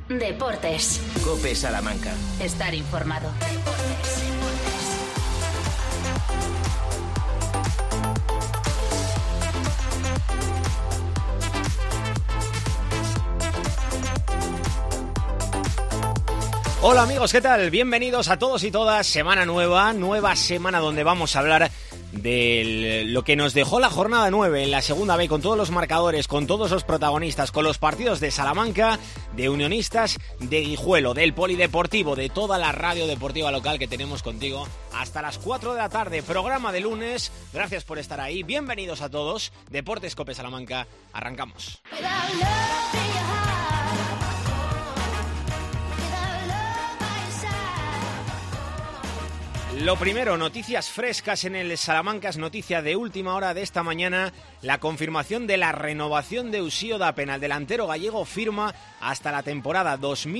Deportes. COPE Salamanca. Estar informado. Hola amigos, ¿qué tal? Bienvenidos a todos y todas. Semana nueva semana donde vamos a hablar de lo que nos dejó la jornada 9 en la segunda B, con todos los marcadores, con todos los protagonistas, con los partidos de Salamanca, de Unionistas, de Guijuelo, del Polideportivo, de toda la radio deportiva local que tenemos contigo hasta las 4 de la tarde, programa de lunes. Gracias por estar ahí, bienvenidos a todos. Deportes COPE Salamanca, arrancamos. Lo primero, noticias frescas en el Salamanca, es noticia de última hora de esta mañana, la confirmación de la renovación de Uxío Dapena. El delantero gallego firma hasta la temporada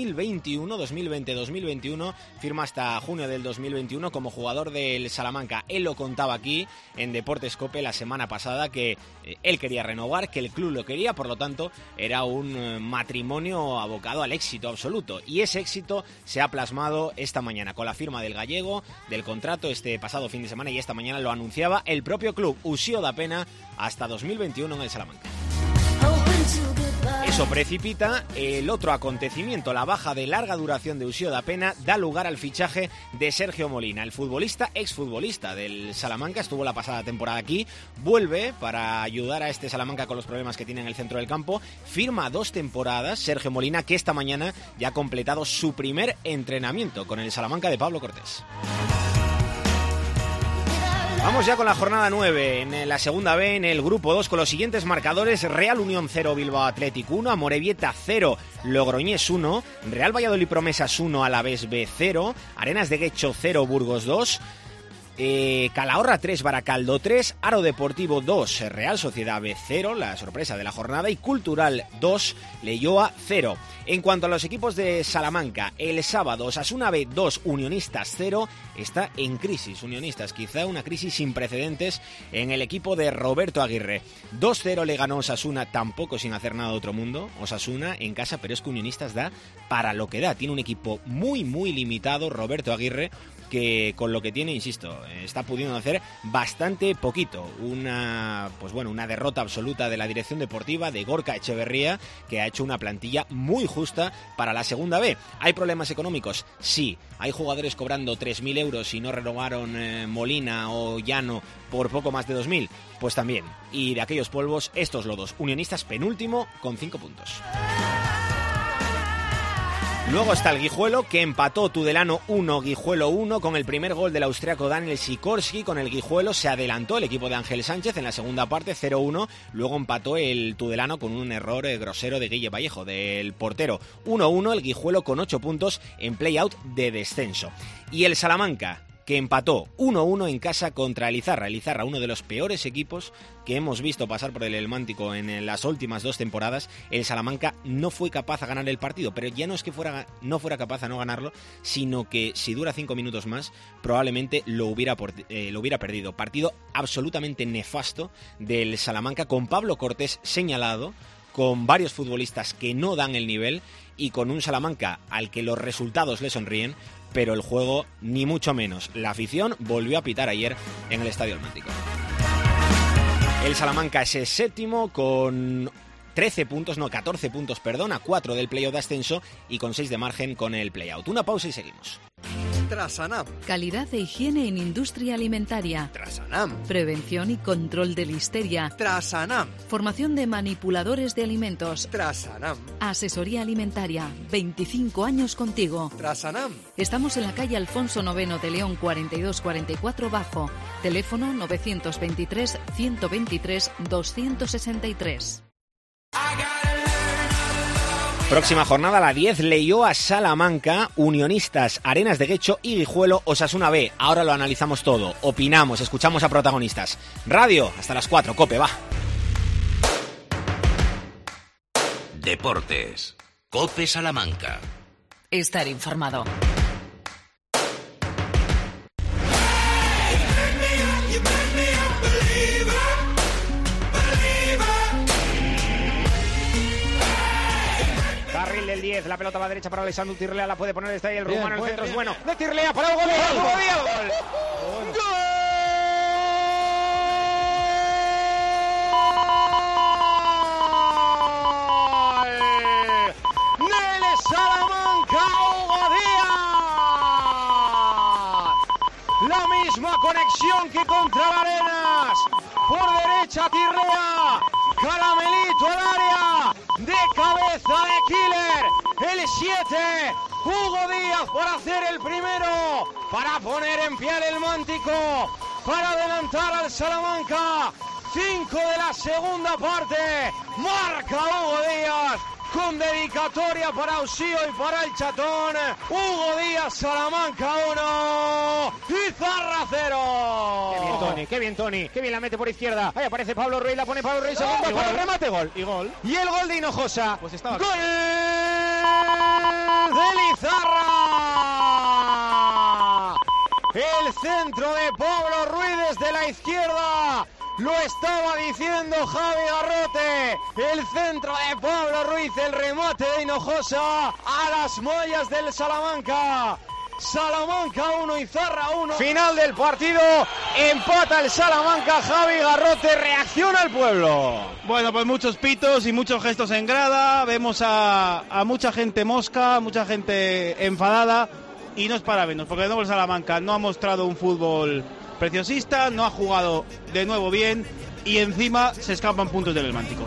2020-2021, firma hasta junio del 2021 como jugador del Salamanca. Él lo contaba aquí en Deportes COPE la semana pasada, que él quería renovar, que el club lo quería, por lo tanto era un matrimonio abocado al éxito absoluto. Y ese éxito se ha plasmado esta mañana con la firma del gallego, del contrato este pasado fin de semana, y esta mañana lo anunciaba el propio club. Uxío Dapena hasta 2021 en el Salamanca. Eso precipita el otro acontecimiento, la baja de larga duración de Uxío Dapena da lugar al fichaje de Sergio Molina. El futbolista, exfutbolista del Salamanca, estuvo la pasada temporada aquí, vuelve para ayudar a este Salamanca con los problemas que tiene en el centro del campo, firma 2 temporadas, Sergio Molina, que esta mañana ya ha completado su primer entrenamiento con el Salamanca de Pablo Cortés. Vamos ya con la jornada 9, en la segunda B, en el grupo 2, con los siguientes marcadores: Real Unión 0, Bilbao Athletic 1, Amorebieta 0, Logroñés 1, Real Valladolid Promesas 1, Alavés B 0, Arenas de Guecho 0, Burgos 2, Calahorra 3, Baracaldo 3, Aro Deportivo 2, Real Sociedad B 0, la sorpresa de la jornada, y Cultural 2, Leioa 0. En cuanto a los equipos de Salamanca, el sábado Osasuna B 2, Unionistas 0, está en crisis Unionistas, quizá una crisis sin precedentes en el equipo de Roberto Aguirre. 2-0 le ganó Osasuna, tampoco sin hacer nada de otro mundo, Osasuna en casa, pero es que Unionistas da para lo que da, tiene un equipo muy limitado Roberto Aguirre, que con lo que tiene, insisto, está pudiendo hacer bastante poquito. Una derrota absoluta de la dirección deportiva de Gorka Echeverría, que ha hecho una plantilla muy justa para la segunda B. ¿Hay problemas económicos? Sí. ¿Hay jugadores cobrando 3.000 euros y no renovaron Molina o Llano por poco más de 2.000? Pues también. Y de aquellos polvos, estos lodos. Unionistas penúltimo con 5 puntos. Luego está el Guijuelo, que empató Tudelano 1, Guijuelo 1, con el primer gol del austriaco Daniel Sikorski. Con el Guijuelo se adelantó el equipo de Ángel Sánchez en la segunda parte, 0-1. Luego empató el Tudelano con un error grosero de Guille Vallejo, del portero. 1-1, el Guijuelo con 8 puntos en play-out de descenso. Y el Salamanca, que empató 1-1 en casa contra Elizarra, uno de los peores equipos que hemos visto pasar por el Elmántico en las últimas 2 temporadas. El Salamanca no fue capaz de ganar el partido, pero ya no es que no fuera capaz de no ganarlo, sino que si dura 5 minutos más, probablemente lo hubiera perdido. Partido absolutamente nefasto del Salamanca, con Pablo Cortés señalado, con varios futbolistas que no dan el nivel y con un Salamanca al que los resultados le sonríen, pero el juego ni mucho menos. La afición volvió a pitar ayer en el Estadio Elmántico. El Salamanca es el séptimo con 14 puntos, a 4 del play-out de ascenso y con 6 de margen con el play-out. Una pausa y seguimos. Trasanam. Calidad de higiene en industria alimentaria. Trasanam. Prevención y control de listeria. Trasanam. Formación de manipuladores de alimentos. Trasanam. Asesoría alimentaria. 25 años contigo. Trasanam. Estamos en la calle Alfonso IX de León 4244 Bajo. Teléfono 923 123 263. Próxima jornada, la 10, Leioa Salamanca, Unionistas, Arenas de Guecho y Guijuelo, Osasuna B. Ahora lo analizamos todo, opinamos, escuchamos a protagonistas. Radio, hasta las 4, COPE, va. Deportes, COPE Salamanca. Estar informado. la pelota a la derecha para Alessandro Tirlea, la puede poner, está ahí el Bien, rumano, el bien, centro bien. es bueno, de Tirlea para Hugo Díaz, ¡gol! ¡Del Salamanca, Hugo Díaz! La misma conexión que contra Arenas. Por derecha Tirlea, Caramelito al área, de cabeza de Killer, el 7, Hugo Díaz para hacer el primero, para poner en pie el Mántico, para adelantar al Salamanca. 5 de la segunda parte, marca Hugo Díaz, con dedicatoria para Usío y para el Chatón. Hugo Díaz, Salamanca 1, Izarra 0. Qué bien Toni, qué bien Toni, qué bien la mete por izquierda. Ahí aparece Pablo Ruiz, la pone Pablo Ruiz, segundo para el remate, gol. Y gol. Y el gol de Hinojosa. Pues estaba... ¡Gol de Lizarra! El centro de Pablo Ruiz desde la izquierda. Lo estaba diciendo Javi Garrote. El centro de Pablo Ruiz, el remate de Hinojosa a las mallas del Salamanca. Salamanca 1, Izarra 1. Final del partido, empata el Salamanca. Javi Garrote, reacciona el pueblo. Bueno, pues muchos pitos y muchos gestos en grada. Vemos a mucha gente mosca, mucha gente enfadada. Y no es para menos, porque de nuevo el Salamanca no ha mostrado un fútbol preciosista, no ha jugado de nuevo bien y encima se escapan puntos del Mántico.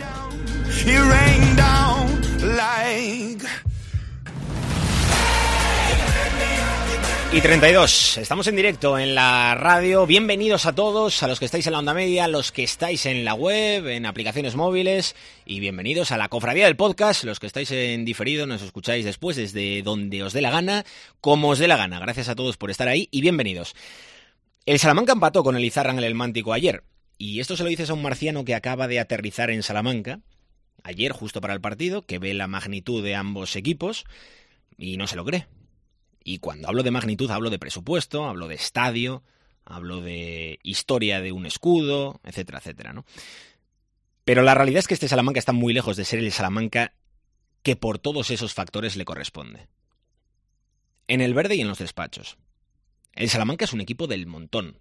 Y 32, estamos en directo en la radio. Bienvenidos a todos, a los que estáis en la onda media, a los que estáis en la web, en aplicaciones móviles, y bienvenidos a la cofradía del podcast, los que estáis en diferido, nos escucháis después desde donde os dé la gana, como os dé la gana. Gracias a todos por estar ahí y bienvenidos. El Salamanca empató con el Izarra en el Mántico ayer, y esto se lo dices a un marciano que acaba de aterrizar en Salamanca, ayer justo para el partido, que ve la magnitud de ambos equipos, y no se lo cree. Y cuando hablo de magnitud hablo de presupuesto, hablo de estadio, hablo de historia de un escudo, etcétera, etcétera, ¿no? Pero la realidad es que este Salamanca está muy lejos de ser el Salamanca que por todos esos factores le corresponde. En el verde y en los despachos. El Salamanca es un equipo del montón.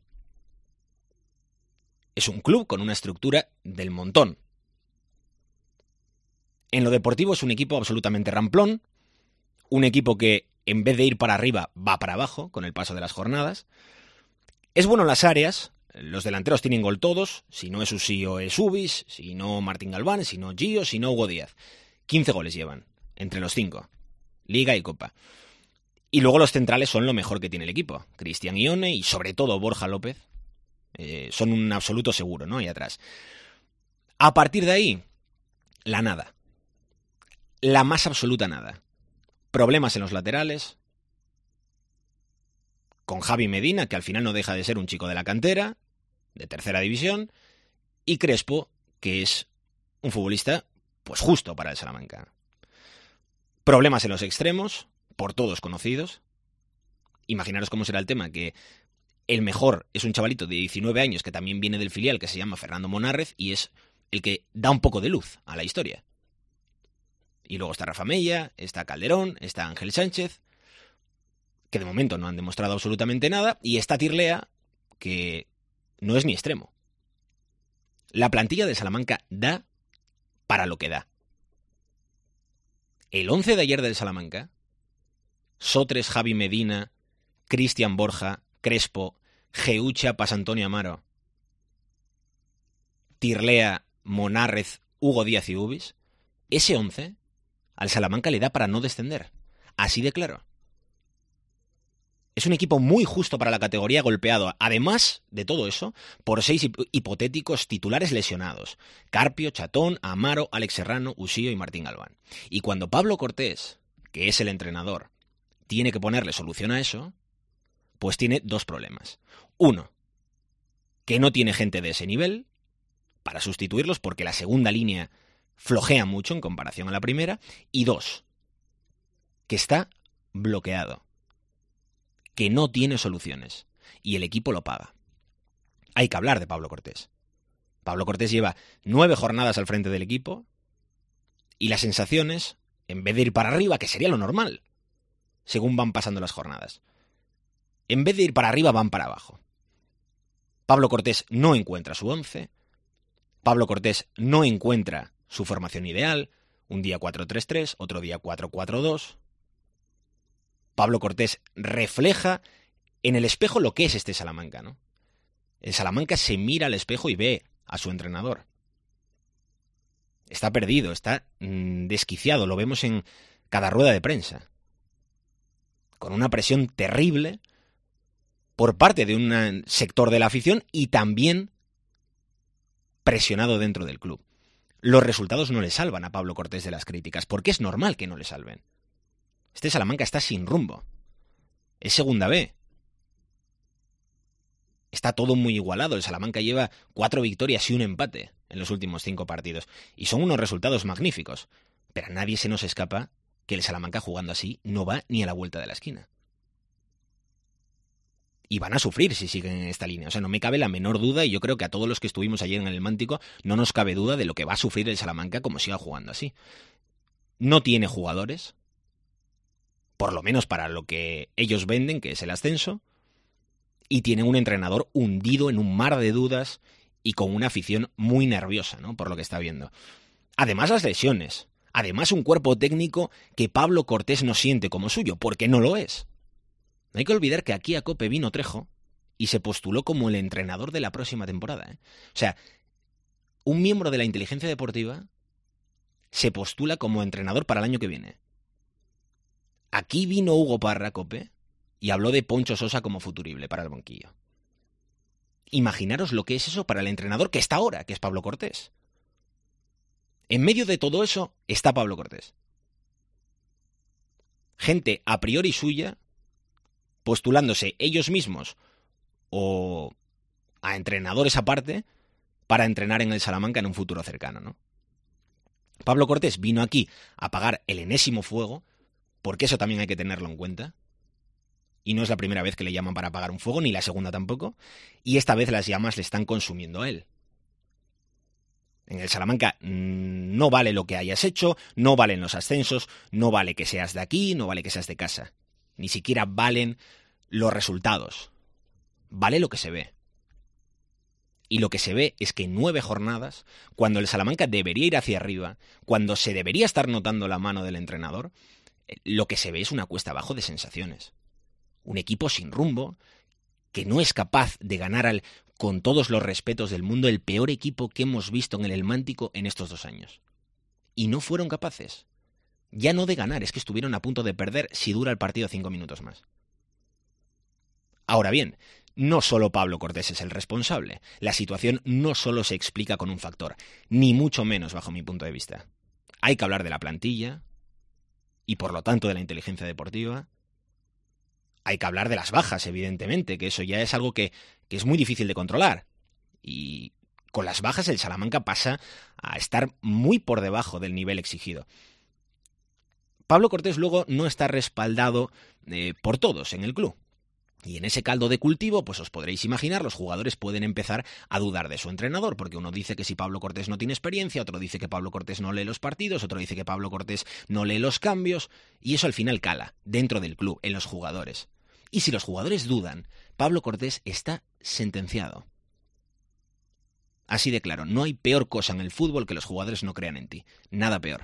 Es un club con una estructura del montón. En lo deportivo es un equipo absolutamente ramplón, un equipo que en vez de ir para arriba va para abajo con el paso de las jornadas. Es bueno en las áreas, los delanteros tienen gol todos, si no es Usío es Ubis, si no Martín Galván, si no Gio, si no Hugo Díaz. 15 goles llevan, entre los 5, Liga y Copa. Y luego los centrales son lo mejor que tiene el equipo. Cristian Ione y sobre todo Borja López son un absoluto seguro, ¿no? Ahí atrás. A partir de ahí, la nada. La más absoluta nada. Problemas en los laterales. Con Javi Medina, que al final no deja de ser un chico de la cantera, de tercera división. Y Crespo, que es un futbolista, pues justo para el Salamanca. Problemas en los extremos, por todos conocidos. Imaginaros cómo será el tema, que el mejor es un chavalito de 19 años que también viene del filial, que se llama Fernando Monárrez, y es el que da un poco de luz a la historia. Y luego está Rafa Mella, está Calderón, está Ángel Sánchez, que de momento no han demostrado absolutamente nada, y está Tirlea, que no es ni extremo. La plantilla de Salamanca da para lo que da. El 11 de ayer del Salamanca, Sotres, Javi Medina, Cristian Borja, Crespo, Geucha, Pasantonio Amaro, Tirlea, Monárrez, Hugo Díaz y Ubis, ese 11 al Salamanca le da para no descender. Así de claro. Es un equipo muy justo para la categoría, golpeado, además de todo eso, por 6 hipotéticos titulares lesionados. Carpio, Chatón, Amaro, Alex Serrano, Usío y Martín Galván. Y cuando Pablo Cortés, que es el entrenador, tiene que ponerle solución a eso, pues tiene dos problemas. Uno, que no tiene gente de ese nivel para sustituirlos porque la segunda línea flojea mucho en comparación a la primera. Y dos, que está bloqueado, que no tiene soluciones y el equipo lo paga. Hay que hablar de Pablo Cortés. Pablo Cortés lleva 9 jornadas al frente del equipo y las sensaciones En vez de ir para arriba, que sería lo normal, según van pasando las jornadas. En vez de ir para arriba, van para abajo. Pablo Cortés no encuentra su 11. Pablo Cortés no encuentra su formación ideal. Un día 4-3-3, otro día 4-4-2. Pablo Cortés refleja en el espejo lo que es este Salamanca, ¿no? El Salamanca se mira al espejo y ve a su entrenador. Está perdido, está desquiciado, lo vemos en cada rueda de prensa. Con una presión terrible por parte de un sector de la afición y también presionado dentro del club. Los resultados no le salvan a Pablo Cortés de las críticas, porque es normal que no le salven. Este Salamanca está sin rumbo. Es segunda B. Está todo muy igualado. El Salamanca lleva 4 victorias y un empate en los últimos 5 partidos. Y son unos resultados magníficos. Pero a nadie se nos escapa que el Salamanca jugando así no va ni a la vuelta de la esquina. Y van a sufrir si siguen en esta línea. O sea, no me cabe la menor duda, y yo creo que a todos los que estuvimos ayer en el Mántico no nos cabe duda de lo que va a sufrir el Salamanca como siga jugando así. No tiene jugadores, por lo menos para lo que ellos venden, que es el ascenso, y tienen un entrenador hundido en un mar de dudas y con una afición muy nerviosa, ¿no? Por lo que está viendo. Además las lesiones, además un cuerpo técnico que Pablo Cortés no siente como suyo, porque no lo es. No hay que olvidar que aquí a COPE vino Trejo y se postuló como el entrenador de la próxima temporada, ¿eh? O sea, un miembro de la inteligencia deportiva se postula como entrenador para el año que viene. Aquí vino Hugo Parra a COPE y habló de Poncho Sosa como futurible para el banquillo. Imaginaros lo que es eso para el entrenador que está ahora, que es Pablo Cortés. En medio de todo eso está Pablo Cortés. Gente a priori suya postulándose ellos mismos o a entrenadores aparte para entrenar en el Salamanca en un futuro cercano, ¿no? Pablo Cortés vino aquí a apagar el enésimo fuego, porque eso también hay que tenerlo en cuenta, y no es la primera vez que le llaman para apagar un fuego, ni la segunda tampoco, y esta vez las llamas le están consumiendo a él. En el Salamanca no vale lo que hayas hecho, no valen los ascensos, no vale que seas de aquí, no vale que seas de casa. Ni siquiera valen los resultados. Vale lo que se ve. Y lo que se ve es que en 9 jornadas, cuando el Salamanca debería ir hacia arriba, cuando se debería estar notando la mano del entrenador, lo que se ve es una cuesta abajo de sensaciones. Un equipo sin rumbo, que no es capaz de ganar con todos los respetos del mundo, el peor equipo que hemos visto en el Helmántico en estos 2 años. Y no fueron capaces. Ya no de ganar, es que estuvieron a punto de perder si dura el partido 5 minutos más. Ahora bien, no solo Pablo Cortés es el responsable. La situación no solo se explica con un factor, ni mucho menos bajo mi punto de vista. Hay que hablar de la plantilla y por lo tanto de la inteligencia deportiva. Hay que hablar de las bajas, evidentemente, que eso ya es algo que es muy difícil de controlar. Y con las bajas el Salamanca pasa a estar muy por debajo del nivel exigido. Pablo Cortés luego no está respaldado por todos en el club. Y en ese caldo de cultivo, pues os podréis imaginar, los jugadores pueden empezar a dudar de su entrenador, porque uno dice que si Pablo Cortés no tiene experiencia, otro dice que Pablo Cortés no lee los partidos, otro dice que Pablo Cortés no lee los cambios, y eso al final cala dentro del club, en los jugadores. Y si los jugadores dudan, Pablo Cortés está sentenciado. Así de claro, no hay peor cosa en el fútbol que los jugadores no crean en ti. Nada peor.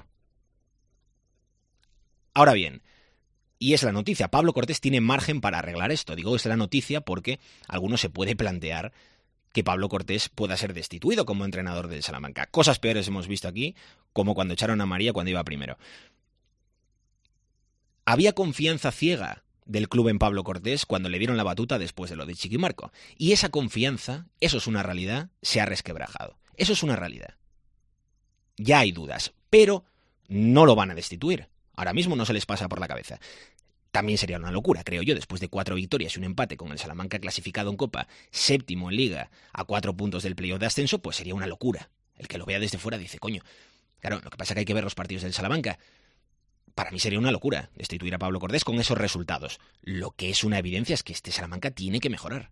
Ahora bien, y es la noticia, Pablo Cortés tiene margen para arreglar esto. Digo, es la noticia porque alguno se puede plantear que Pablo Cortés pueda ser destituido como entrenador del Salamanca. Cosas peores hemos visto aquí, como cuando echaron a María cuando iba primero. Había confianza ciega del club en Pablo Cortés cuando le dieron la batuta después de lo de Chiquimarco. Y esa confianza, eso es una realidad, se ha resquebrajado. Eso es una realidad. Ya hay dudas, pero no lo van a destituir. Ahora mismo no se les pasa por la cabeza. También sería una locura, creo yo, después de 4 victorias y un empate con el Salamanca clasificado en Copa, 7º en Liga, a 4 puntos del playoff de ascenso, pues sería una locura. El que lo vea desde fuera dice, coño, claro, lo que pasa es que hay que ver los partidos del Salamanca. Para mí sería una locura destituir a Pablo Cortés con esos resultados. Lo que es una evidencia es que este Salamanca tiene que mejorar.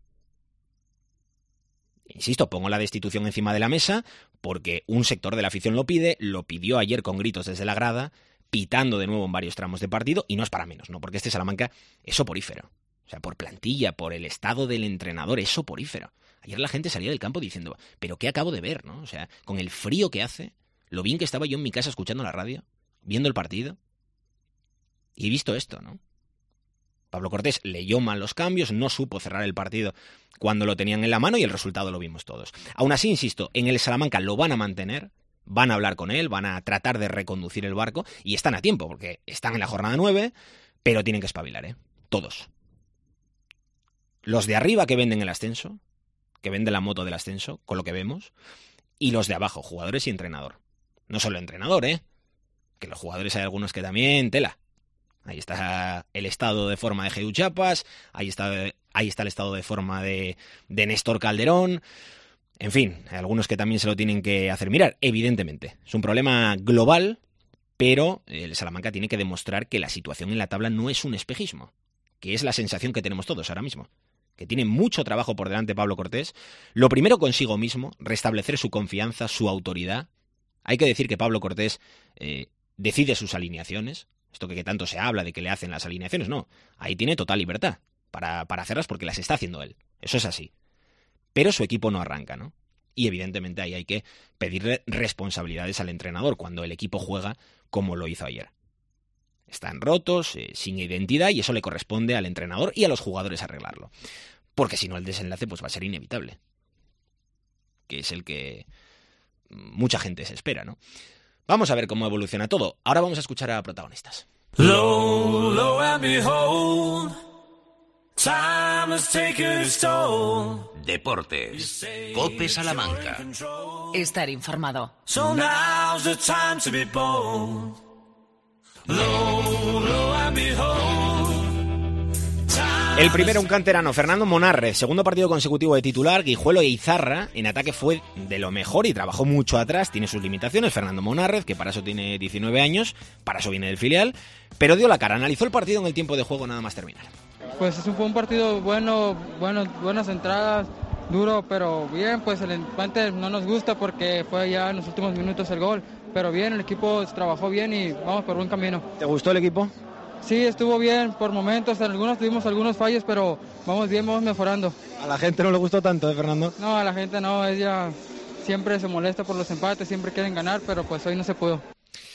Insisto, pongo la destitución encima de la mesa porque un sector de la afición lo pide, lo pidió ayer con gritos desde la grada, pitando de nuevo en varios tramos de partido, y no es para menos, ¿no? Porque este Salamanca es soporífero. O sea, por plantilla, por el estado del entrenador, es soporífero. Ayer la gente salía del campo diciendo, ¿pero qué acabo de ver, no? O sea, con el frío que hace, lo bien que estaba yo en mi casa escuchando la radio, viendo el partido, y he visto esto, ¿no? Pablo Cortés leyó mal los cambios, no supo cerrar el partido cuando lo tenían en la mano y el resultado lo vimos todos. Aún así, insisto, en el Salamanca lo van a mantener, van a hablar con él, van a tratar de reconducir el barco y están a tiempo porque están en la jornada 9, pero tienen que espabilar, todos. Los de arriba que venden el ascenso, que venden la moto del ascenso, con lo que vemos, y los de abajo, jugadores y entrenador. No solo entrenador, que los jugadores hay algunos que también tela. Ahí está el estado de forma de Geu Chapas, ahí está el estado de forma de Néstor Calderón. En fin, hay algunos que también se lo tienen que hacer mirar, evidentemente. Es un problema global, pero el Salamanca tiene que demostrar que la situación en la tabla no es un espejismo, que es la sensación que tenemos todos ahora mismo. Que tiene mucho trabajo por delante Pablo Cortés. Lo primero consigo mismo, restablecer su confianza, su autoridad. Hay que decir que Pablo Cortés decide sus alineaciones. Esto que tanto se habla de que le hacen las alineaciones, no. Ahí tiene total libertad para hacerlas porque las está haciendo él. Eso es así. Pero su equipo no arranca, ¿no? Y evidentemente ahí hay que pedirle responsabilidades al entrenador cuando el equipo juega como lo hizo ayer. Están rotos, sin identidad, y eso le corresponde al entrenador y a los jugadores arreglarlo. Porque si no, el desenlace pues va a ser inevitable. Que es el que mucha gente se espera, ¿no? Vamos a ver cómo evoluciona todo. Ahora vamos a escuchar a protagonistas. Low, low and behold, time has taken its toll. Deportes. COPE Salamanca. Estar informado. So now's the time to be bold. Low, low and behold. El primero, un canterano, Fernando Monarrez, segundo partido consecutivo de titular. Guijuelo e Izarra en ataque fue de lo mejor y trabajó mucho atrás, tiene sus limitaciones. Fernando Monarrez, que para eso tiene 19 años, para eso viene del filial, pero dio la cara, analizó el partido en el tiempo de juego nada más terminar. Pues fue un partido buenas entradas, duro, pero bien, pues el empate no nos gusta porque fue ya en los últimos minutos el gol, pero bien, el equipo trabajó bien y vamos por buen camino. ¿Te gustó el equipo? Sí, estuvo bien por momentos, en algunos tuvimos algunos fallos, pero vamos bien, vamos mejorando. ¿A la gente no le gustó tanto, Fernando? No, a la gente no, ella siempre se molesta por los empates, siempre quieren ganar, pero pues hoy no se pudo.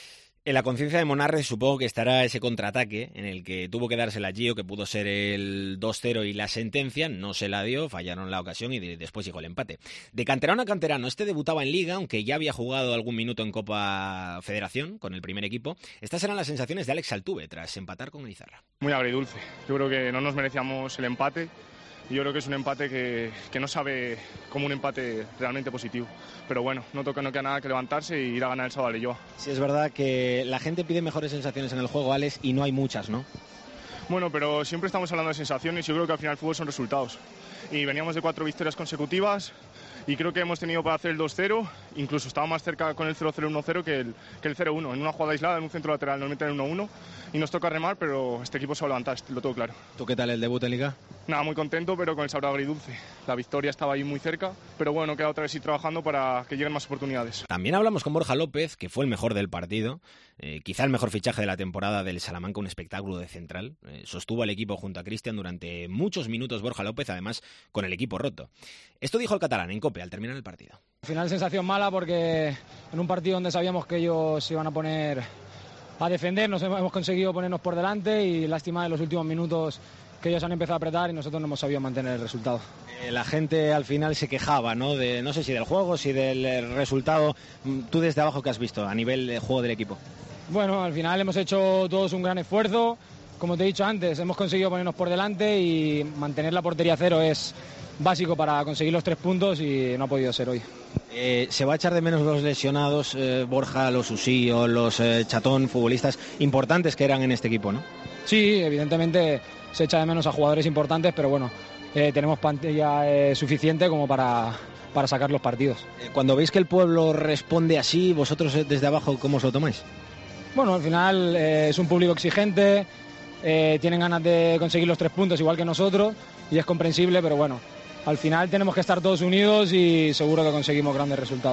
En la conciencia de Monarrez supongo que estará ese contraataque en el que tuvo que dársela a Gio, que pudo ser el 2-0 y la sentencia, no se la dio, fallaron la ocasión y después llegó el empate. De canterano a canterano, este debutaba en Liga, aunque ya había jugado algún minuto en Copa Federación con el primer equipo. Estas eran las sensaciones de Alex Altuve tras empatar con el Izarra. Muy agridulce, yo creo que no nos merecíamos el empate. Yo creo que es un empate que no sabe como un empate realmente positivo. Pero bueno, no queda nada que levantarse y ir a ganar el sábado a Leioa. Sí, es verdad que la gente pide mejores sensaciones en el juego, Alex, y no hay muchas, ¿no? Bueno, pero siempre estamos hablando de sensaciones. Yo creo que al final el fútbol son resultados. Y veníamos de 4 victorias consecutivas y creo que hemos tenido para hacer el 2-0. Incluso estaba más cerca con el 0-0, 1-0 que el 0-1. En una jugada aislada, en un centro lateral, nos meten el 1-1 y nos toca remar, pero este equipo se va a levantar, lo tengo claro. ¿Tú qué tal el debut en Liga? Nada, muy contento, pero con el sabor agridulce. La victoria estaba ahí muy cerca, pero bueno, queda otra vez ir trabajando para que lleguen más oportunidades. También hablamos con Borja López, que fue el mejor del partido, quizá el mejor fichaje de la temporada del Salamanca, un espectáculo de central. Sostuvo al equipo junto a Cristian durante muchos minutos Borja López, además con el equipo roto. Esto dijo el catalán en COPE al terminar el partido. Al final sensación mala porque en un partido donde sabíamos que ellos se iban a poner a defendernos, hemos conseguido ponernos por delante y lástima de los últimos minutos que ellos han empezado a apretar y nosotros no hemos sabido mantener el resultado. La gente al final se quejaba, ¿no? No sé si del juego, si del resultado. ¿Tú desde abajo qué has visto a nivel de juego del equipo? Bueno, al final hemos hecho todos un gran esfuerzo. Como te he dicho antes, hemos conseguido ponernos por delante y mantener la portería cero es básico para conseguir los 3 puntos y no ha podido ser hoy. ¿Se va a echar de menos los lesionados, Borja, los Usío, los Chatón, futbolistas importantes que eran en este equipo, ¿no? Sí, evidentemente se echa de menos a jugadores importantes, pero bueno, tenemos plantilla suficiente como para sacar los partidos. Cuando veis que el pueblo responde así, vosotros desde abajo, ¿cómo os lo tomáis? Bueno, al final es un público exigente, tienen ganas de conseguir los 3 puntos igual que nosotros y es comprensible, pero bueno, al final tenemos que estar todos unidos y seguro que conseguimos grandes resultados.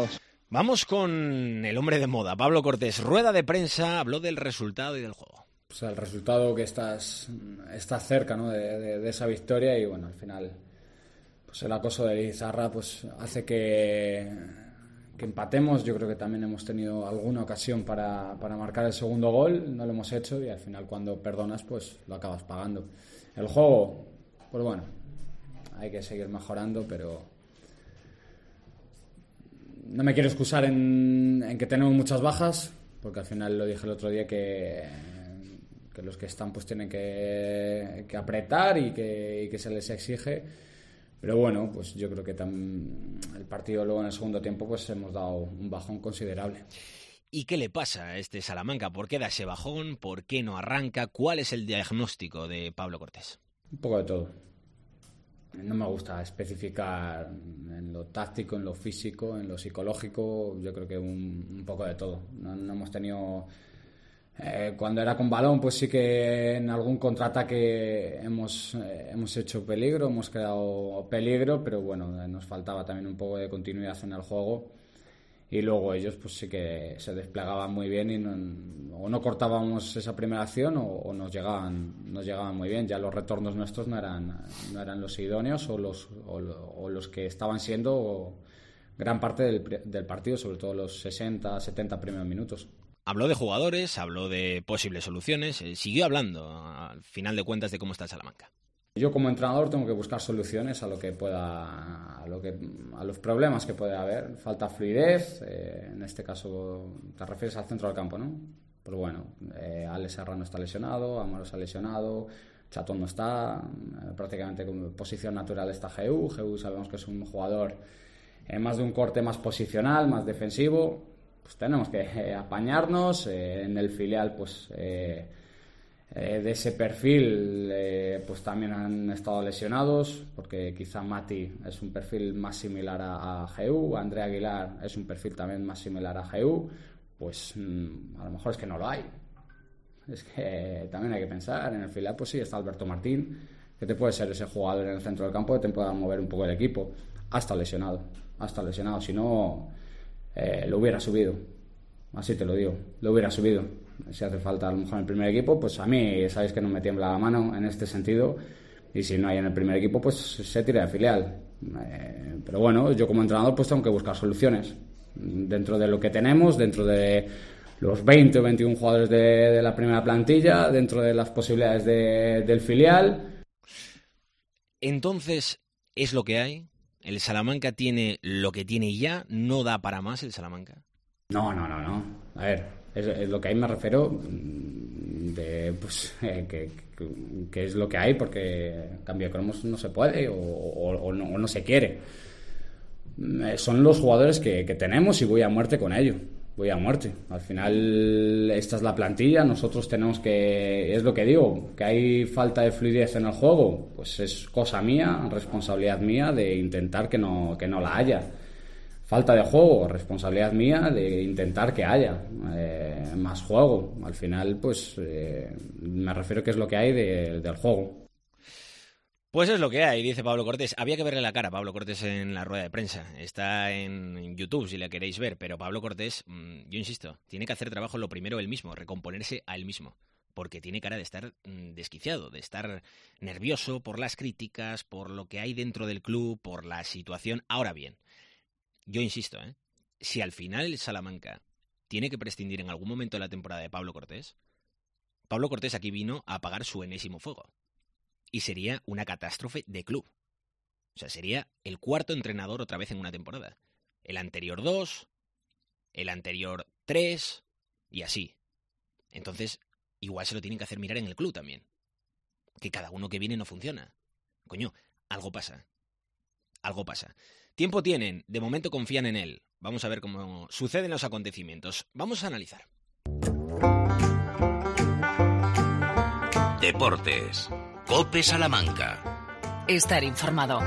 Vamos con el hombre de moda, Pablo Cortés. Rueda de prensa, habló del resultado y del juego. O sea, el resultado que estás cerca, ¿no? de esa victoria, y bueno, al final pues el acoso de Lizarra pues hace que empatemos. Yo creo que también hemos tenido alguna ocasión para marcar el segundo gol, no lo hemos hecho, y al final cuando perdonas pues lo acabas pagando. El juego, pues bueno, hay que seguir mejorando, pero no me quiero excusar en que tenemos muchas bajas, porque al final lo dije el otro día que los que están pues tienen que apretar y que se les exige, pero bueno, pues yo creo que el partido luego en el segundo tiempo pues hemos dado un bajón considerable. ¿Y qué le pasa a este Salamanca? ¿Por qué da ese bajón? ¿Por qué no arranca? ¿Cuál es el diagnóstico de Pablo Cortés? Un poco de todo. No me gusta especificar en lo táctico, en lo físico, en lo psicológico. Yo creo que un poco de todo. No hemos tenido... cuando era con balón, pues sí que en algún contraataque hemos hecho peligro, hemos creado peligro, pero bueno, nos faltaba también un poco de continuidad en el juego, y luego ellos pues sí que se desplegaban muy bien y no cortábamos esa primera acción o nos llegaban muy bien. Ya los retornos nuestros no eran los idóneos o los que estaban siendo gran parte del partido, sobre todo los 60-70 primeros minutos. Habló de jugadores, habló de posibles soluciones, siguió hablando al final de cuentas de cómo está el Salamanca. Yo como entrenador tengo que buscar soluciones a los problemas que puede haber. Falta fluidez, en este caso te refieres al centro del campo, ¿no? Pues bueno, Alex Serrano está lesionado, Amaro está lesionado, Chatón no está, prácticamente con posición natural está Geu. Geu sabemos que es un jugador más de un corte más posicional, más defensivo. Pues tenemos que apañarnos. En el filial pues de ese perfil pues también han estado lesionados, porque quizá Mati es un perfil más similar a Geu, André Aguilar es un perfil también más similar a Geu, pues a lo mejor es que no lo hay. Es que también hay que pensar, en el filial pues sí está Alberto Martín, que te puede ser ese jugador en el centro del campo que te pueda mover un poco el equipo. Ha estado lesionado, si no lo hubiera subido, así te lo digo, lo hubiera subido. Si hace falta a lo mejor en el primer equipo, pues a mí sabéis que no me tiembla la mano en este sentido, y si no hay en el primer equipo pues se tira de filial. Pero bueno, yo como entrenador pues tengo que buscar soluciones dentro de lo que tenemos, dentro de los 20 o 21 jugadores de la primera plantilla, dentro de las posibilidades del filial. Entonces, ¿es lo que hay? ¿El Salamanca tiene lo que tiene y ya? ¿No da para más el Salamanca? No. A ver, es lo que hay, me refiero que es lo que hay, porque cambio de cromos no se puede o no se quiere. Son los jugadores que tenemos y voy a muerte con ello. Voy a muerte. Al final esta es la plantilla, nosotros tenemos que... Es lo que digo, que hay falta de fluidez en el juego, pues es cosa mía, responsabilidad mía de intentar que no la haya. Falta de juego, responsabilidad mía de intentar que haya más juego. Al final, pues me refiero que es lo que hay del juego. Pues es lo que hay, dice Pablo Cortés. Había que verle la cara a Pablo Cortés en la rueda de prensa. Está en YouTube si la queréis ver, pero Pablo Cortés, yo insisto, tiene que hacer trabajo lo primero él mismo, recomponerse a él mismo, porque tiene cara de estar desquiciado, de estar nervioso por las críticas, por lo que hay dentro del club, por la situación. Ahora bien, yo insisto, si al final el Salamanca tiene que prescindir en algún momento de la temporada de Pablo Cortés aquí vino a apagar su enésimo fuego. Y sería una catástrofe de club. O sea, sería el cuarto entrenador otra vez en una temporada. El anterior 2, el anterior 3 y así. Entonces, igual se lo tienen que hacer mirar en el club también. Que cada uno que viene no funciona. Coño, algo pasa. Algo pasa. Tiempo tienen, de momento confían en él. Vamos a ver cómo suceden los acontecimientos. Vamos a analizar. Deportes. COPE Salamanca. Estar informado.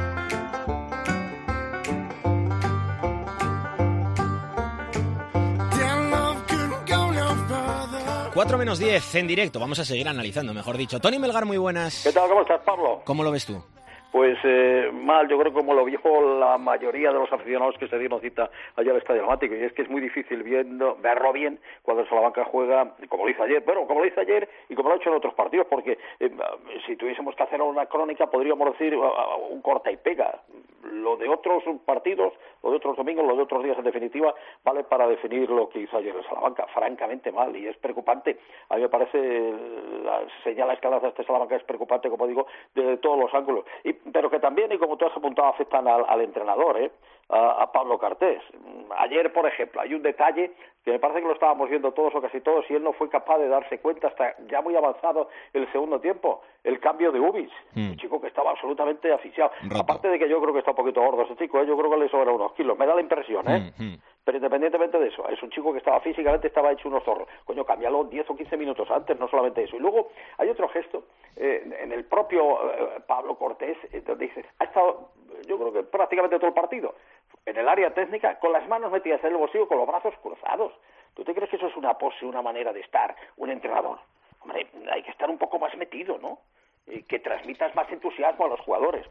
Cuatro menos 10 en directo. Vamos a seguir analizando, mejor dicho. Tony Melgar, muy buenas. ¿Qué tal? ¿Cómo estás, Pablo? ¿Cómo lo ves tú? Pues mal, yo creo como lo vio la mayoría de los aficionados que se dieron cita allá al Estadio Atlántico, y es que es muy difícil verlo bien cuando el Salamanca juega como lo hizo ayer, bueno, como lo hizo ayer y como lo ha hecho en otros partidos, porque si tuviésemos que hacer una crónica podríamos decir un corta y pega. Lo de otros partidos, lo de otros domingos, lo de otros días en definitiva, vale para definir lo que hizo ayer el Salamanca, francamente mal, y es preocupante. A mí me parece la señal que lanza este Salamanca es preocupante, como digo, desde todos los ángulos, pero que también, y como tú has apuntado, afectan al entrenador, a Pablo Cartés. Ayer, por ejemplo, hay un detalle que me parece que lo estábamos viendo todos o casi todos, y él no fue capaz de darse cuenta hasta ya muy avanzado el segundo tiempo, el cambio de Ubis, un chico que estaba absolutamente asfixiado. Aparte de que yo creo que está un poquito gordo ese chico, yo creo que le sobra unos kilos, me da la impresión, pero independientemente de eso, es un chico que físicamente estaba hecho unos zorros. Coño, cámbialo 10 o 15 minutos antes, no solamente eso. Y luego hay otro gesto en el propio Pablo Cortés, donde dice, ha estado, yo creo que prácticamente todo el partido en el área técnica, con las manos metidas en el bolsillo, con los brazos cruzados. ¿Tú te crees que eso es una pose, una manera de estar, un entrenador? Hombre, hay que estar un poco más metido, ¿no? Que transmitas más entusiasmo a los jugadores.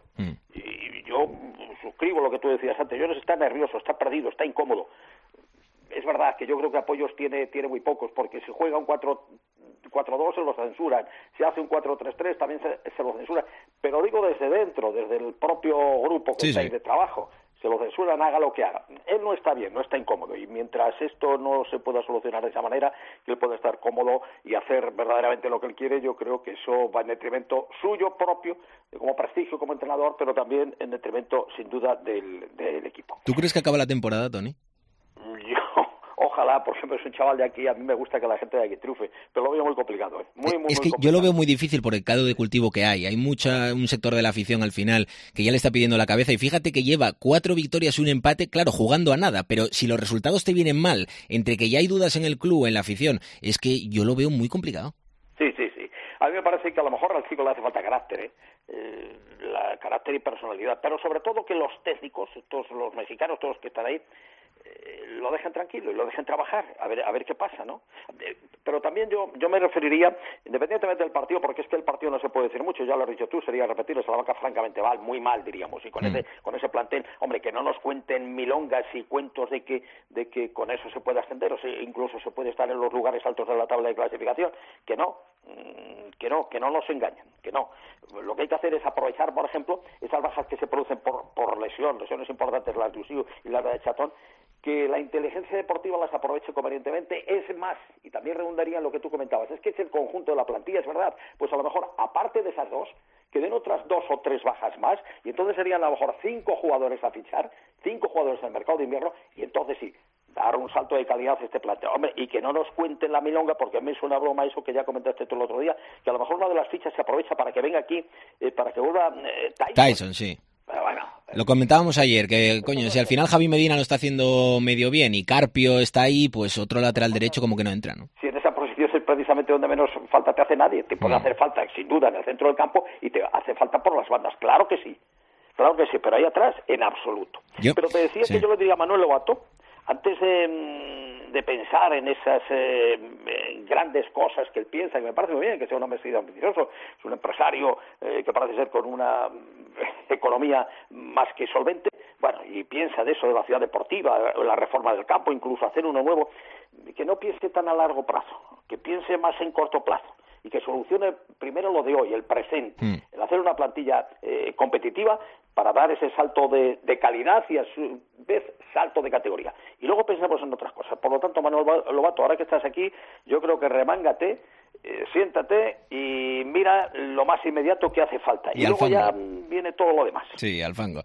Y yo suscribo lo que tú decías anteriores, está nervioso, está perdido, está incómodo. Es verdad que yo creo que apoyos tiene muy pocos, porque si juega un 4-2 se lo censuran, si hace un 4-3-3 también se lo censuran, pero digo desde dentro, desde el propio grupo que está ahí de trabajo, se lo censuran, haga lo que haga. Él no está bien, no está incómodo, y mientras esto no se pueda solucionar de esa manera, que él pueda estar cómodo y hacer verdaderamente lo que él quiere, yo creo que eso va en detrimento suyo propio, como prestigio como entrenador, pero también en detrimento, sin duda, del equipo. ¿Tú crees que acaba la temporada, Tony? Ojalá, por ejemplo, es un chaval de aquí, a mí me gusta que la gente de aquí triunfe, pero lo veo muy complicado, muy complicado. Yo lo veo muy difícil por el caldo de cultivo que hay. Hay un sector de la afición al final que ya le está pidiendo la cabeza, y fíjate que lleva 4 victorias y un empate, claro, jugando a nada, pero si los resultados te vienen mal, entre que ya hay dudas en el club, en la afición, es que yo lo veo muy complicado. Sí. A mí me parece que a lo mejor al chico le hace falta carácter, carácter y personalidad, pero sobre todo que los técnicos, todos los mexicanos, todos los que están ahí, lo dejen tranquilo y lo dejen trabajar, a ver qué pasa, ¿no? Pero también yo me referiría, independientemente del partido, porque es que el partido no se puede decir mucho, ya lo has dicho tú, sería repetir, el Salamanca francamente mal, muy mal diríamos, y con ese plantel, hombre, que no nos cuenten milongas y cuentos de que con eso se puede ascender, o incluso se puede estar en los lugares altos de la tabla de clasificación, que no nos engañen, que no. Lo que hay que hacer es aprovechar, por ejemplo, esas bajas que se producen por lesiones importantes, las de Usiu y las de Chatón, que la inteligencia deportiva las aproveche convenientemente. Es más, y también redundaría en lo que tú comentabas, es que es el conjunto de la plantilla, es verdad, pues a lo mejor, aparte de esas dos, que den otras 2 o 3 bajas más, y entonces serían a lo mejor 5 jugadores a fichar, 5 jugadores en el mercado de invierno, y entonces sí, dar un salto de calidad a este planteo. Hombre, y que no nos cuenten la milonga, porque a mí es una broma eso que ya comentaste tú el otro día, que a lo mejor una de las fichas se aprovecha para que venga aquí, para que vuelva Tyson, sí. Pero bueno, lo comentábamos ayer, que coño, si al final Javi Medina lo está haciendo medio bien y Carpio está ahí, pues otro lateral derecho como que no entra, ¿no? Si en esa posición es precisamente donde menos falta te hace nadie, te puede hacer falta sin duda en el centro del campo y te hace falta por las bandas, claro que sí, pero ahí atrás en absoluto. Pero te decía que yo le diría a Manuel Lobato, antes de pensar en esas grandes cosas que él piensa, que me parece muy bien que sea un hombre así ambicioso, es un empresario que parece ser con una economía más que solvente, bueno, y piensa de eso, de la ciudad deportiva, la reforma del campo, incluso hacer uno nuevo, que no piense tan a largo plazo, que piense más en corto plazo, y que solucione primero lo de hoy, el presente, el hacer una plantilla competitiva para dar ese salto de calidad y a su vez salto de categoría. Y luego pensamos en otras cosas. Por lo tanto, Manuel Lobato, ahora que estás aquí, yo creo que remángate, siéntate y mira lo más inmediato que hace falta. Y luego ya viene todo lo demás. Sí, al fango.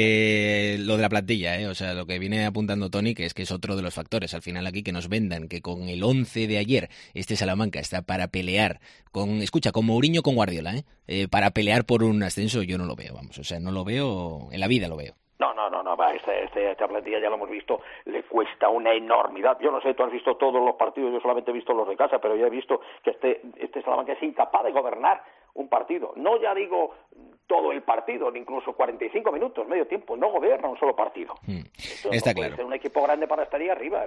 Lo de la plantilla, o sea, lo que viene apuntando Tony, que es otro de los factores. Al final aquí que nos vendan que con el 11 de ayer este Salamanca está para pelear con Mourinho, con Guardiola, para pelear por un ascenso, yo no lo veo, vamos. O sea, no lo veo, en la vida lo veo. No, esta plantilla ya lo hemos visto, le cuesta una enormidad. Yo no sé, tú has visto todos los partidos, yo solamente he visto los de casa, pero ya he visto que este Salamanca es incapaz de gobernar un partido. No ya digo todo el partido, ni incluso 45 minutos, medio tiempo, no gobierna un solo partido. Está no claro. Puede ser un equipo grande para estar ahí arriba,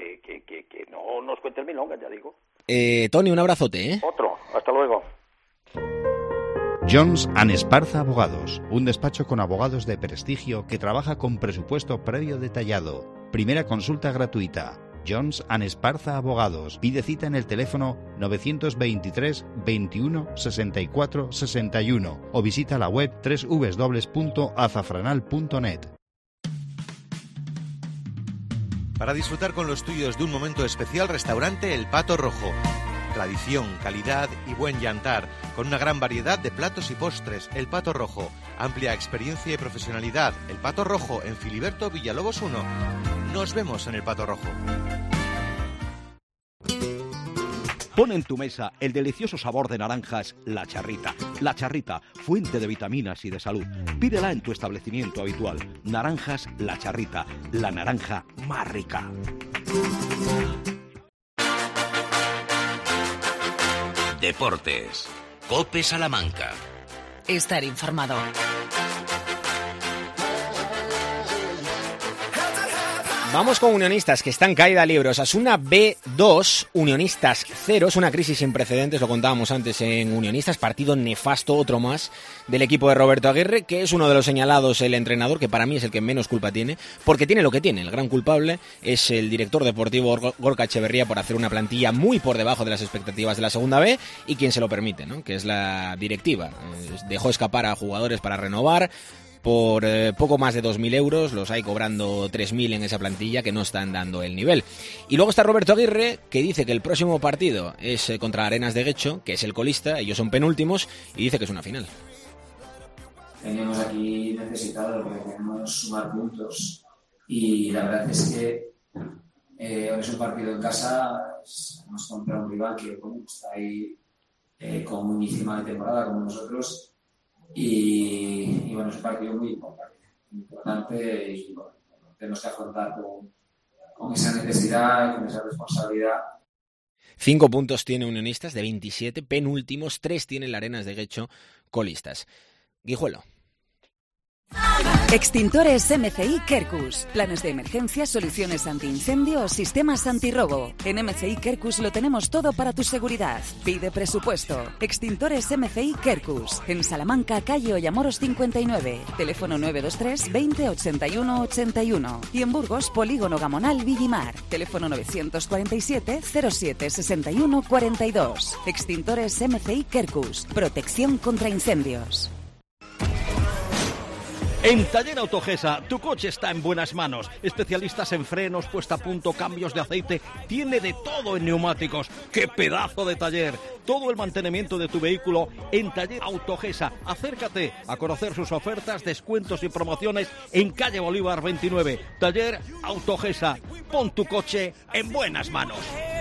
que no nos cuente el milonga, ya digo. Tony, un abrazote, Otro, hasta luego. Jones & Esparza Abogados, un despacho con abogados de prestigio que trabaja con presupuesto previo detallado. Primera consulta gratuita. Jones & Esparza Abogados. Pide cita en el teléfono 923 21 64 61 o visita la web www.azafranal.net. Para disfrutar con los tuyos de un momento especial, restaurante El Pato Rojo. Tradición, calidad y buen yantar, con una gran variedad de platos y postres. El Pato Rojo, amplia experiencia y profesionalidad. El Pato Rojo, en Filiberto Villalobos 1. Nos vemos en El Pato Rojo. Pon en tu mesa el delicioso sabor de naranjas La Charrita. La Charrita, fuente de vitaminas y de salud. Pídela en tu establecimiento habitual. Naranjas La Charrita, la naranja más rica. Deportes. COPE Salamanca. Estar informado. Vamos con Unionistas, que está en caída libre. Osasuna B2, Unionistas 0. Es una crisis sin precedentes, lo contábamos antes en Unionistas. Partido nefasto, otro más, del equipo de Roberto Aguirre, que es uno de los señalados, el entrenador, que para mí es el que menos culpa tiene, porque tiene lo que tiene. El gran culpable es el director deportivo Gorka Echeverría por hacer una plantilla muy por debajo de las expectativas de la segunda B, y quien se lo permite, ¿no?, que es la directiva. Dejó escapar a jugadores para renovar por poco más de 2.000 euros, los hay cobrando 3.000 en esa plantilla, que no están dando el nivel. Y luego está Roberto Aguirre, que dice que el próximo partido es contra Arenas de Guecho, que es el colista, ellos son penúltimos, y dice que es una final. Tenemos aquí necesitado, porque queremos sumar puntos, y la verdad es que hoy es un partido en casa, hemos contra un rival que está ahí con un inicio de temporada como nosotros. Y bueno, es un partido muy importante y bueno, tenemos que afrontar con esa necesidad, con esa responsabilidad. 5 puntos tiene Unionistas de 27, penúltimos, 3 tiene el Arenas de Guecho, colistas. Guijuelo. Extintores MCI Quercus. Planes de emergencia, soluciones antiincendio o sistemas antirrobo. En MCI Quercus lo tenemos todo para tu seguridad. Pide presupuesto. Extintores MCI Quercus. En Salamanca, calle Ollamoros 59. Teléfono 923 20 81 81. Y en Burgos, Polígono Gamonal Villimar. Teléfono 947 07 61 42. Extintores MCI Quercus. Protección contra incendios. En Taller Autogesa, tu coche está en buenas manos. Especialistas en frenos, puesta a punto, cambios de aceite. Tiene de todo en neumáticos. ¡Qué pedazo de taller! Todo el mantenimiento de tu vehículo en Taller Autogesa. Acércate a conocer sus ofertas, descuentos y promociones en calle Bolívar 29. Taller Autogesa. Pon tu coche en buenas manos.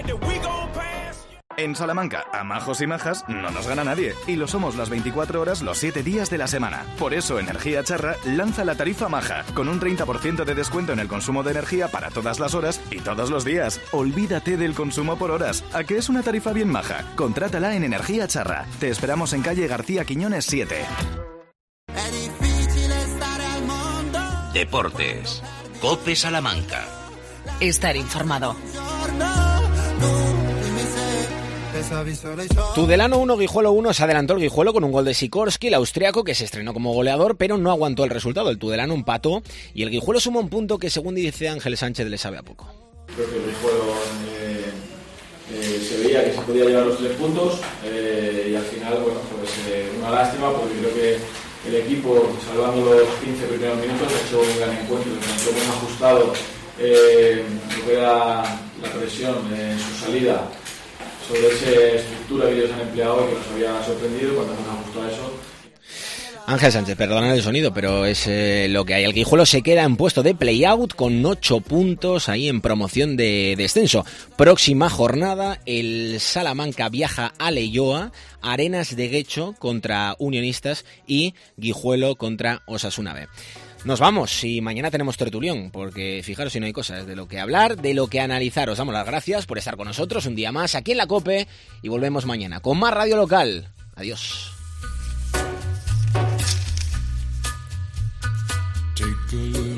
En Salamanca, a majos y majas no nos gana nadie. Y lo somos las 24 horas, los 7 días de la semana. Por eso Energía Charra lanza la tarifa maja, con un 30% de descuento en el consumo de energía para todas las horas y todos los días. Olvídate del consumo por horas. ¿A qué es una tarifa bien maja? Contrátala en Energía Charra. Te esperamos en calle García Quiñones 7. Deportes. COPE Salamanca. Estar informado. Tudelano 1, Guijuelo 1, se adelantó el Guijuelo con un gol de Sikorski, el austriaco, que se estrenó como goleador, pero no aguantó el resultado. El Tudelano empató y el Guijuelo suma un punto que, según dice Ángel Sánchez, le sabe a poco. Creo que el Guijuelo se veía que se podía llevar los 3 puntos y al final, bueno, pues una lástima, porque creo que el equipo, salvando los 15 primeros minutos, ha hecho un gran encuentro, muy ajustado lo que era la presión en su salida sobre esa estructura que ellos han empleado y que nos había sorprendido cuando hemos ajustado a eso. Ángel Sánchez, perdonad el sonido, pero es lo que hay. El Guijuelo se queda en puesto de play-out con 8 puntos ahí en promoción de descenso. Próxima jornada, el Salamanca viaja a Leioa, Arenas de Guecho contra Unionistas y Guijuelo contra Osasuna B. Nos vamos y mañana tenemos tertulión, porque fijaros si no hay cosas de lo que hablar, de lo que analizar. Os damos las gracias por estar con nosotros un día más aquí en la COPE y volvemos mañana con más radio local. Adiós. Take a look.